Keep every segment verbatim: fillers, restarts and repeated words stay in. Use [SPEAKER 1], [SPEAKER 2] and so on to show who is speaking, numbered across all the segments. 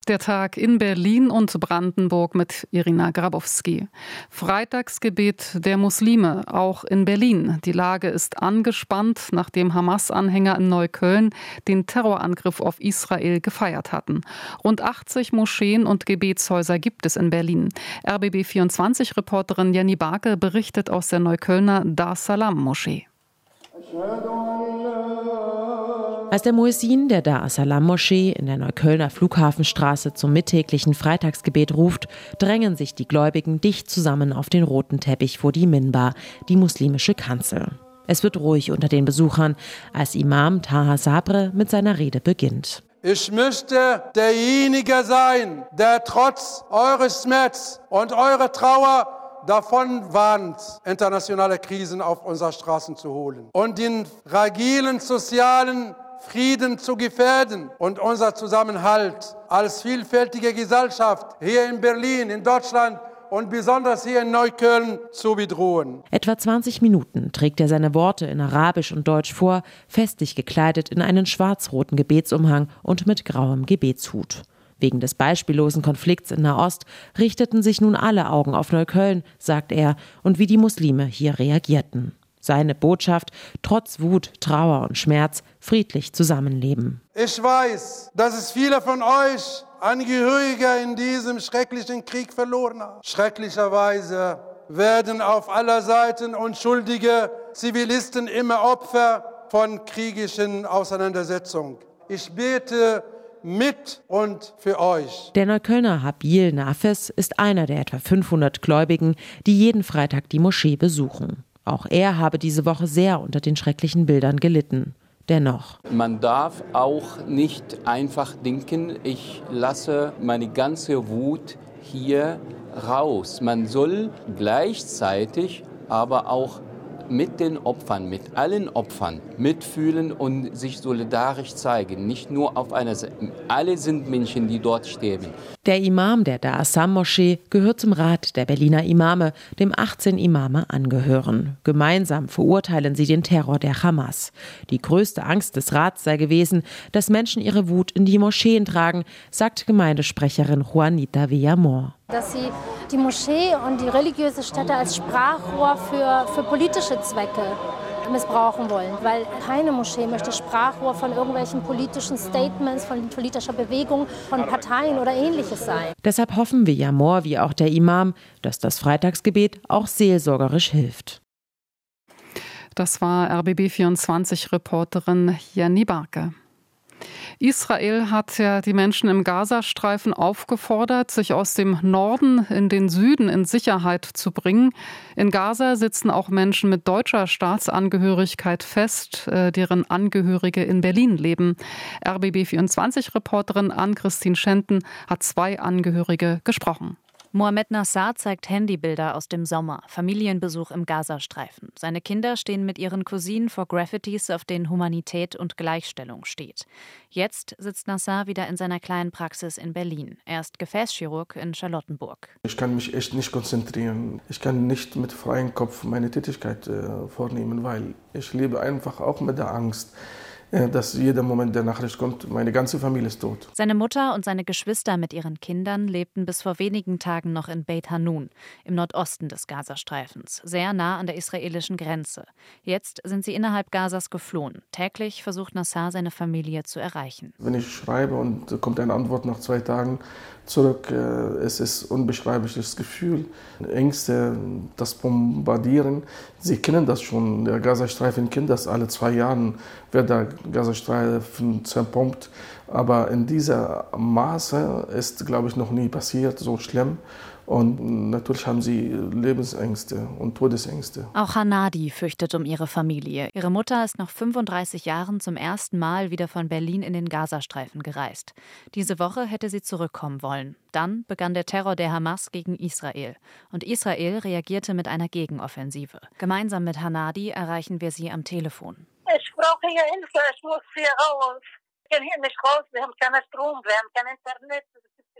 [SPEAKER 1] Der Tag in Berlin und Brandenburg mit Irina Grabowski. Freitagsgebet der Muslime, auch in Berlin. Die Lage ist angespannt, nachdem Hamas-Anhänger in Neukölln den Terrorangriff auf Israel gefeiert hatten. Rund achtzig Moscheen und Gebetshäuser gibt es in Berlin. R B B vierundzwanzig-Reporterin Jenny Barke berichtet aus der Neuköllner Dar Salam-Moschee.
[SPEAKER 2] Als der Muezzin der Dar es-Salam-Moschee in der Neuköllner Flughafenstraße zum mittäglichen Freitagsgebet ruft, drängen sich die Gläubigen dicht zusammen auf den roten Teppich vor die Minbar, die muslimische Kanzel. Es wird ruhig unter den Besuchern, als Imam Taha Sabre mit seiner Rede beginnt.
[SPEAKER 3] Ich möchte derjenige sein, der trotz eures Schmerz und eurer Trauer davon warnt, internationale Krisen auf unsere Straßen zu holen und den fragilen sozialen Frieden zu gefährden und unser Zusammenhalt als vielfältige Gesellschaft hier in Berlin, in Deutschland und besonders hier in Neukölln zu bedrohen.
[SPEAKER 2] Etwa zwanzig Minuten trägt er seine Worte in Arabisch und Deutsch vor, festlich gekleidet in einen schwarz-roten Gebetsumhang und mit grauem Gebetshut. Wegen des beispiellosen Konflikts in Nahost richteten sich nun alle Augen auf Neukölln, sagt er, und wie die Muslime hier reagierten. Seine Botschaft: trotz Wut, Trauer und Schmerz friedlich zusammenleben.
[SPEAKER 3] Ich weiß, dass es viele von euch Angehörige in diesem schrecklichen Krieg verloren haben. Schrecklicherweise werden auf aller Seiten unschuldige Zivilisten immer Opfer von kriegischen Auseinandersetzungen. Ich bete mit und für euch.
[SPEAKER 2] Der Neuköllner Habil Nafes ist einer der etwa fünfhundert Gläubigen, die jeden Freitag die Moschee besuchen. Auch er habe diese Woche sehr unter den schrecklichen Bildern gelitten. Dennoch.
[SPEAKER 4] Man darf auch nicht einfach denken, ich lasse meine ganze Wut hier raus. Man soll gleichzeitig aber auch mit den Opfern, mit allen Opfern mitfühlen und sich solidarisch zeigen. Nicht nur auf einer Seite. Alle sind Menschen, die dort sterben.
[SPEAKER 2] Der Imam der Dar es-Salam-Moschee gehört zum Rat der Berliner Imame, dem achtzehn Imame angehören. Gemeinsam verurteilen sie den Terror der Hamas. Die größte Angst des Rats sei gewesen, dass Menschen ihre Wut in die Moscheen tragen, sagt Gemeindesprecherin Juanita Villamor.
[SPEAKER 5] Dass sie die Moschee und die religiöse Stätte als Sprachrohr für, für politische Zwecke missbrauchen wollen. Weil keine Moschee möchte Sprachrohr von irgendwelchen politischen Statements, von politischer Bewegung, von Parteien oder Ähnliches sein.
[SPEAKER 2] Deshalb hoffen Villamor, wie auch der Imam, dass das Freitagsgebet auch seelsorgerisch hilft.
[SPEAKER 1] Das war R B B vierundzwanzig-Reporterin Jenny Barke. Israel hat ja die Menschen im Gazastreifen aufgefordert, sich aus dem Norden in den Süden in Sicherheit zu bringen. In Gaza sitzen auch Menschen mit deutscher Staatsangehörigkeit fest, deren Angehörige in Berlin leben. R B B vierundzwanzig-Reporterin Ann-Christine Schenten hat zwei Angehörige gesprochen.
[SPEAKER 6] Mohamed Nassar zeigt Handybilder aus dem Sommer, Familienbesuch im Gazastreifen. Seine Kinder stehen mit ihren Cousinen vor Graffitis, auf denen Humanität und Gleichstellung steht. Jetzt sitzt Nassar wieder in seiner kleinen Praxis in Berlin. Er ist Gefäßchirurg in Charlottenburg.
[SPEAKER 7] Ich kann mich echt nicht konzentrieren. Ich kann nicht mit freiem Kopf meine Tätigkeit äh, vornehmen, weil ich lebe einfach auch mit der Angst, dass jeder Moment der Nachricht kommt, meine ganze Familie ist tot.
[SPEAKER 6] Seine Mutter und seine Geschwister mit ihren Kindern lebten bis vor wenigen Tagen noch in Beit Hanun, im Nordosten des Gazastreifens, sehr nah an der israelischen Grenze. Jetzt sind sie innerhalb Gazas geflohen. Täglich versucht Nassar, seine Familie zu erreichen.
[SPEAKER 7] Wenn ich schreibe und kommt eine Antwort nach zwei Tagen zurück, es ist ein unbeschreibliches Gefühl. Ängste, das Bombardieren, Sie kennen das schon, der Gazastreifen kennt das, alle zwei Jahre wird der Gazastreifen zerbombt. Aber in dieser Maße ist, glaube ich, noch nie passiert, so schlimm. Und natürlich haben sie Lebensängste und Todesängste.
[SPEAKER 6] Auch Hanadi fürchtet um ihre Familie. Ihre Mutter ist nach fünfunddreißig Jahren zum ersten Mal wieder von Berlin in den Gazastreifen gereist. Diese Woche hätte sie zurückkommen wollen. Dann begann der Terror der Hamas gegen Israel. Und Israel reagierte mit einer Gegenoffensive. Gemeinsam mit Hanadi erreichen wir sie am Telefon.
[SPEAKER 8] Ich brauche hier Hilfe, ich muss hier raus. Ich kann hier nicht raus, wir haben keinen Strom, wir haben kein Internet. Es ist ständig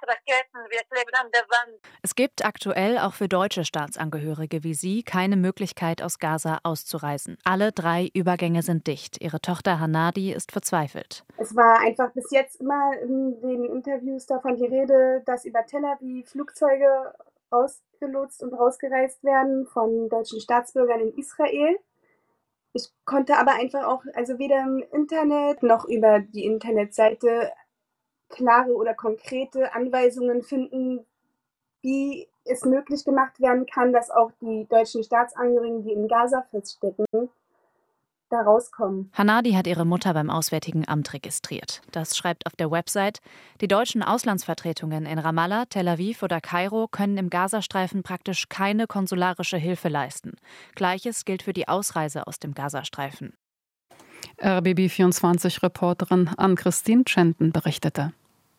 [SPEAKER 8] Raketen, wir kleben an der Wand.
[SPEAKER 6] Es gibt aktuell auch für deutsche Staatsangehörige wie sie keine Möglichkeit, aus Gaza auszureisen. Alle drei Übergänge sind dicht. Ihre Tochter Hanadi ist verzweifelt.
[SPEAKER 9] Es war einfach bis jetzt immer in den Interviews davon die Rede, dass über Tel Aviv Flugzeuge rausgelotst und rausgereist werden von deutschen Staatsbürgern in Israel. Ich konnte aber einfach auch, also weder im Internet noch über die Internetseite klare oder konkrete Anweisungen finden, wie es möglich gemacht werden kann, dass auch die deutschen Staatsangehörigen, die in Gaza feststecken, da rauskommen.
[SPEAKER 6] Hanadi hat ihre Mutter beim Auswärtigen Amt registriert. Das schreibt auf der Website: Die deutschen Auslandsvertretungen in Ramallah, Tel Aviv oder Kairo können im Gazastreifen praktisch keine konsularische Hilfe leisten. Gleiches gilt für die Ausreise aus dem Gazastreifen.
[SPEAKER 1] R B B vierundzwanzig-Reporterin Ann-Christine Tschenten berichtete.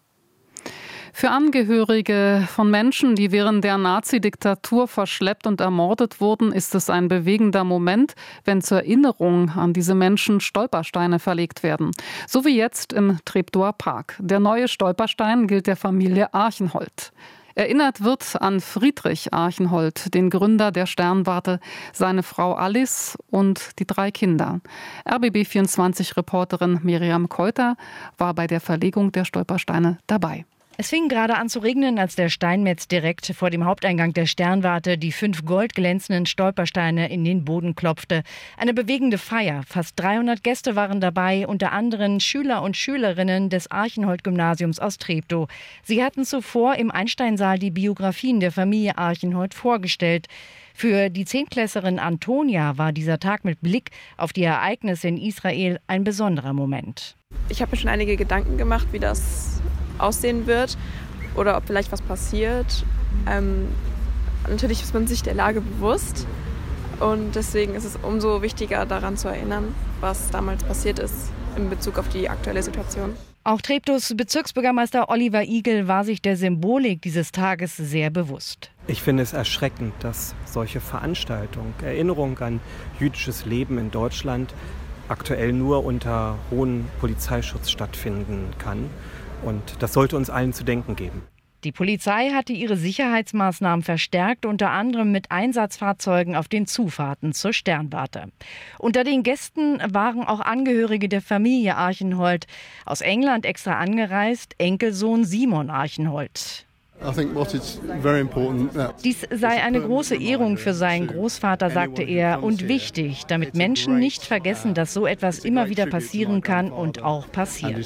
[SPEAKER 1] Für Angehörige von Menschen, die während der Nazi-Diktatur verschleppt und ermordet wurden, ist es ein bewegender Moment, wenn zur Erinnerung an diese Menschen Stolpersteine verlegt werden. So wie jetzt im Treptower Park. Der neue Stolperstein gilt der Familie Archenhold. Erinnert wird an Friedrich Archenhold, den Gründer der Sternwarte, seine Frau Alice und die drei Kinder. R B B vierundzwanzig-Reporterin Miriam Keuter war bei der Verlegung der Stolpersteine dabei.
[SPEAKER 10] Es fing gerade an zu regnen, als der Steinmetz direkt vor dem Haupteingang der Sternwarte die fünf goldglänzenden Stolpersteine in den Boden klopfte. Eine bewegende Feier. Fast dreihundert Gäste waren dabei, unter anderem Schüler und Schülerinnen des Archenhold-Gymnasiums aus Treptow. Sie hatten zuvor im Einsteinsaal die Biografien der Familie Archenhold vorgestellt. Für die Zehntklässlerin Antonia war dieser Tag mit Blick auf die Ereignisse in Israel ein besonderer Moment.
[SPEAKER 11] Ich habe mir schon einige Gedanken gemacht, wie das aussehen wird oder ob vielleicht was passiert. Ähm, natürlich ist man sich der Lage bewusst und deswegen ist es umso wichtiger, daran zu erinnern, was damals passiert ist in Bezug auf die aktuelle Situation.
[SPEAKER 10] Auch Treptows Bezirksbürgermeister Oliver Igel war sich der Symbolik dieses Tages sehr bewusst.
[SPEAKER 12] Ich finde es erschreckend, dass solche Veranstaltungen, Erinnerung an jüdisches Leben in Deutschland, aktuell nur unter hohem Polizeischutz stattfinden kann. Und das sollte uns allen zu denken geben.
[SPEAKER 10] Die Polizei hatte ihre Sicherheitsmaßnahmen verstärkt, unter anderem mit Einsatzfahrzeugen auf den Zufahrten zur Sternwarte. Unter den Gästen waren auch Angehörige der Familie Archenhold, aus England extra angereist, Enkelsohn Simon Archenhold. Dies sei eine große Ehrung für seinen Großvater, sagte er, und wichtig, damit Menschen nicht vergessen, dass so etwas immer wieder passieren kann und auch passiert.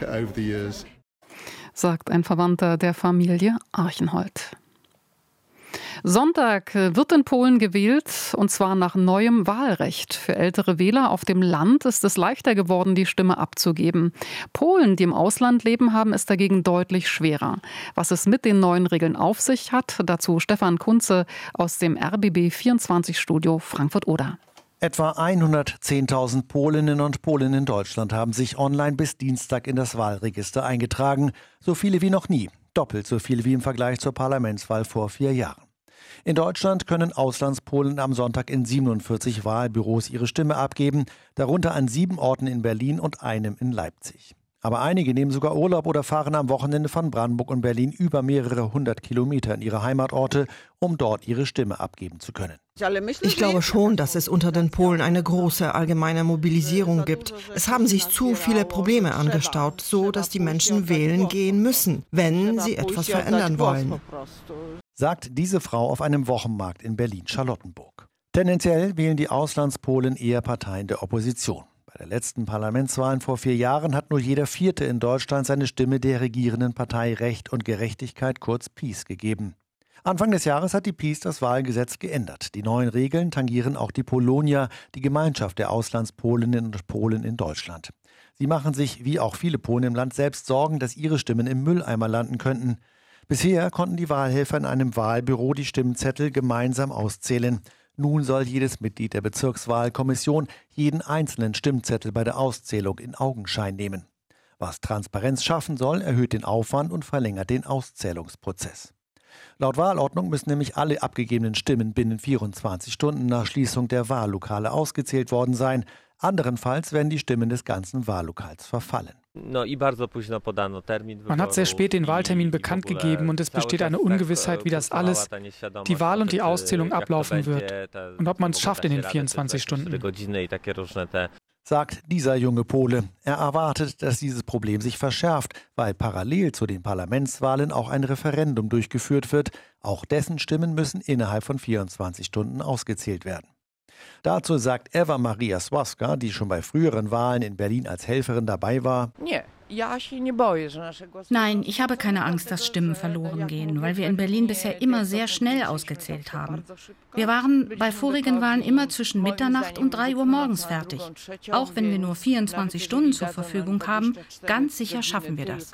[SPEAKER 1] Sagt ein Verwandter der Familie Archenhold. Sonntag wird in Polen gewählt, und zwar nach neuem Wahlrecht. Für ältere Wähler auf dem Land ist es leichter geworden, die Stimme abzugeben. Polen, die im Ausland leben, haben es dagegen deutlich schwerer. Was es mit den neuen Regeln auf sich hat, dazu Stefan Kunze aus dem R B B vierundzwanzig-Studio Frankfurt-Oder.
[SPEAKER 13] Etwa hundertzehntausend Polinnen und Polen in Deutschland haben sich online bis Dienstag in das Wahlregister eingetragen. So viele wie noch nie. Doppelt so viele wie im Vergleich zur Parlamentswahl vor vier Jahren. In Deutschland können Auslandspolen am Sonntag in siebenundvierzig Wahlbüros ihre Stimme abgeben, darunter an sieben Orten in Berlin und einem in Leipzig. Aber einige nehmen sogar Urlaub oder fahren am Wochenende von Brandenburg und Berlin über mehrere hundert Kilometer in ihre Heimatorte, um dort ihre Stimme abgeben zu können.
[SPEAKER 14] Ich glaube schon, dass es unter den Polen eine große allgemeine Mobilisierung gibt. Es haben sich zu viele Probleme angestaut, so dass die Menschen wählen gehen müssen, wenn sie etwas verändern wollen.
[SPEAKER 13] Sagt diese Frau auf einem Wochenmarkt in Berlin-Charlottenburg. Tendenziell wählen die Auslandspolen eher Parteien der Opposition. Bei der letzten Parlamentswahlen vor vier Jahren hat nur jeder Vierte in Deutschland seine Stimme der regierenden Partei Recht und Gerechtigkeit, kurz PiS, gegeben. Anfang des Jahres hat die PiS das Wahlgesetz geändert. Die neuen Regeln tangieren auch die Polonia, die Gemeinschaft der Auslandspolinnen und Polen in Deutschland. Sie machen sich, wie auch viele Polen im Land, selbst Sorgen, dass ihre Stimmen im Mülleimer landen könnten. Bisher konnten die Wahlhelfer in einem Wahlbüro die Stimmzettel gemeinsam auszählen. Nun soll jedes Mitglied der Bezirkswahlkommission jeden einzelnen Stimmzettel bei der Auszählung in Augenschein nehmen. Was Transparenz schaffen soll, erhöht den Aufwand und verlängert den Auszählungsprozess. Laut Wahlordnung müssen nämlich alle abgegebenen Stimmen binnen vierundzwanzig Stunden nach Schließung der Wahllokale ausgezählt worden sein. Anderenfalls werden die Stimmen des ganzen Wahllokals verfallen.
[SPEAKER 15] Man hat sehr spät den Wahltermin bekannt gegeben und es besteht eine Ungewissheit, wie das alles, die Wahl und die Auszählung ablaufen wird und ob man es schafft in den vierundzwanzig Stunden.
[SPEAKER 13] Sagt dieser junge Pole. Er erwartet, dass dieses Problem sich verschärft, weil parallel zu den Parlamentswahlen auch ein Referendum durchgeführt wird. Auch dessen Stimmen müssen innerhalb von vierundzwanzig Stunden ausgezählt werden. Dazu sagt Eva Maria Swaska, die schon bei früheren Wahlen in Berlin als Helferin dabei war:
[SPEAKER 16] Nein, ich habe keine Angst, dass Stimmen verloren gehen, weil wir in Berlin bisher immer sehr schnell ausgezählt haben. Wir waren bei vorigen Wahlen immer zwischen Mitternacht und drei Uhr morgens fertig. Auch wenn wir nur vierundzwanzig Stunden zur Verfügung haben, ganz sicher schaffen wir das.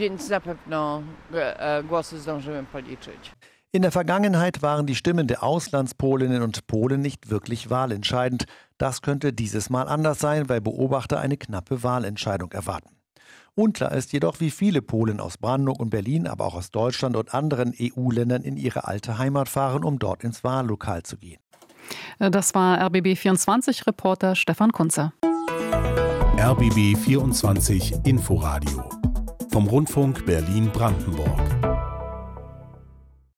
[SPEAKER 13] In der Vergangenheit waren die Stimmen der Auslandspolinnen und Polen nicht wirklich wahlentscheidend. Das könnte dieses Mal anders sein, weil Beobachter eine knappe Wahlentscheidung erwarten. Unklar ist jedoch, wie viele Polen aus Brandenburg und Berlin, aber auch aus Deutschland und anderen E U-Ländern in ihre alte Heimat fahren, um dort ins Wahllokal zu gehen.
[SPEAKER 1] Das war R B B vierundzwanzig-Reporter Stefan Kunze.
[SPEAKER 17] R B B vierundzwanzig Inforadio vom Rundfunk Berlin-Brandenburg.